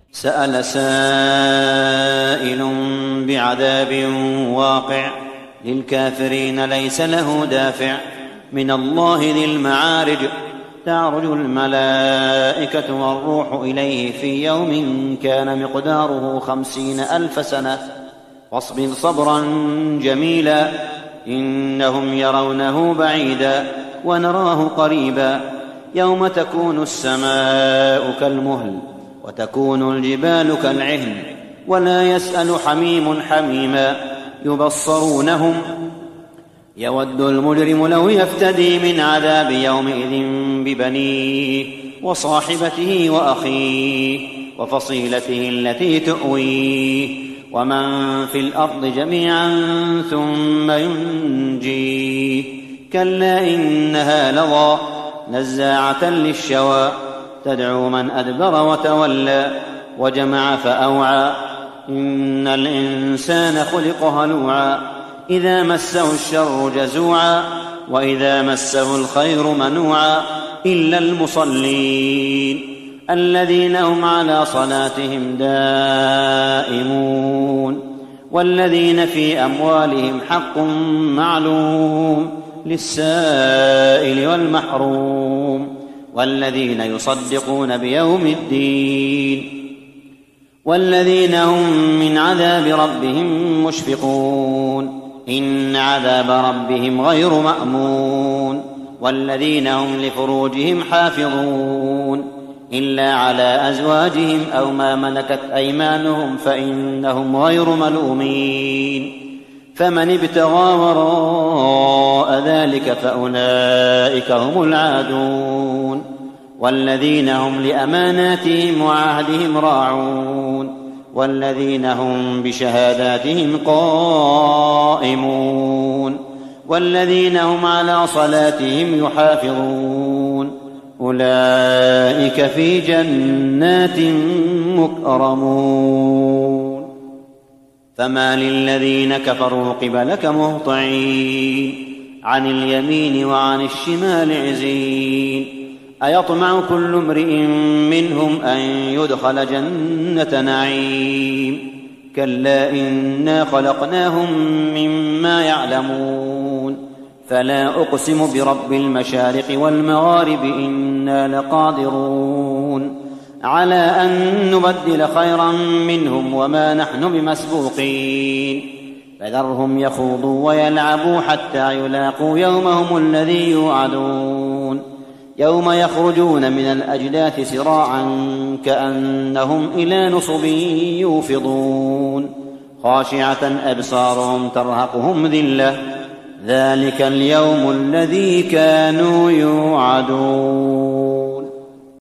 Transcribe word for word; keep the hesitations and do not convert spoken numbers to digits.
سأل سائل بعذاب واقع للكافرين ليس له دافع من الله ذي المعارج تعرج الملائكة والروح إليه في يوم كان مقداره خمسين ألف سنة فاصبر صبرا جميلا إنهم يرونه بعيدا ونراه قريبا يوم تكون السماء كالمهل وتكون الجبال كالعهن ولا يسأل حميم حميما يبصرونهم يود المجرم لو يفتدي من عذاب يومئذ ببنيه وصاحبته وأخيه وفصيلته التي تؤويه ومن في الأرض جميعا ثم ينجيه كلا إنها لظى نزاعة للشوى تدعو من أدبر وتولى وجمع فأوعى إن الإنسان خلق هلوعا إذا مسه الشر جزوعا وإذا مسه الخير منوعا إلا المصلين الذين هم على صلاتهم دائمون والذين في أموالهم حق معلوم للسائل والمحروم والذين يصدقون بيوم الدين والذين هم من عذاب ربهم مشفقون إن عذاب ربهم غير مأمون والذين هم لفروجهم حافظون إلا على أزواجهم أو ما ملكت أيمانهم فإنهم غير ملومين فمن ابتغى وراء ذلك فأولئك هم العادون والذين هم لأماناتهم وعهدهم راعون والذين هم بشهاداتهم قائمون والذين هم على صلاتهم يحافظون أولئك في جنات مكرمون فما للذين كفروا قبلك مهطعين عن اليمين وعن الشمال عزين أيطمع كل امرئ منهم أن يدخل جنة نعيم كلا إنا خلقناهم مما يعلمون فلا أقسم برب المشارق والمغارب إنا لقادرون على أن نبدل خيرا منهم وما نحن بمسبوقين فذرهم يخوضوا ويلعبوا حتى يلاقوا يومهم الذي يوعدون يوم يخرجون من الأجداث سراعا كأنهم إلى نصب يوفضون خاشعة أبصارهم ترهقهم ذلة ذلك اليوم الذي كانوا يوعدون.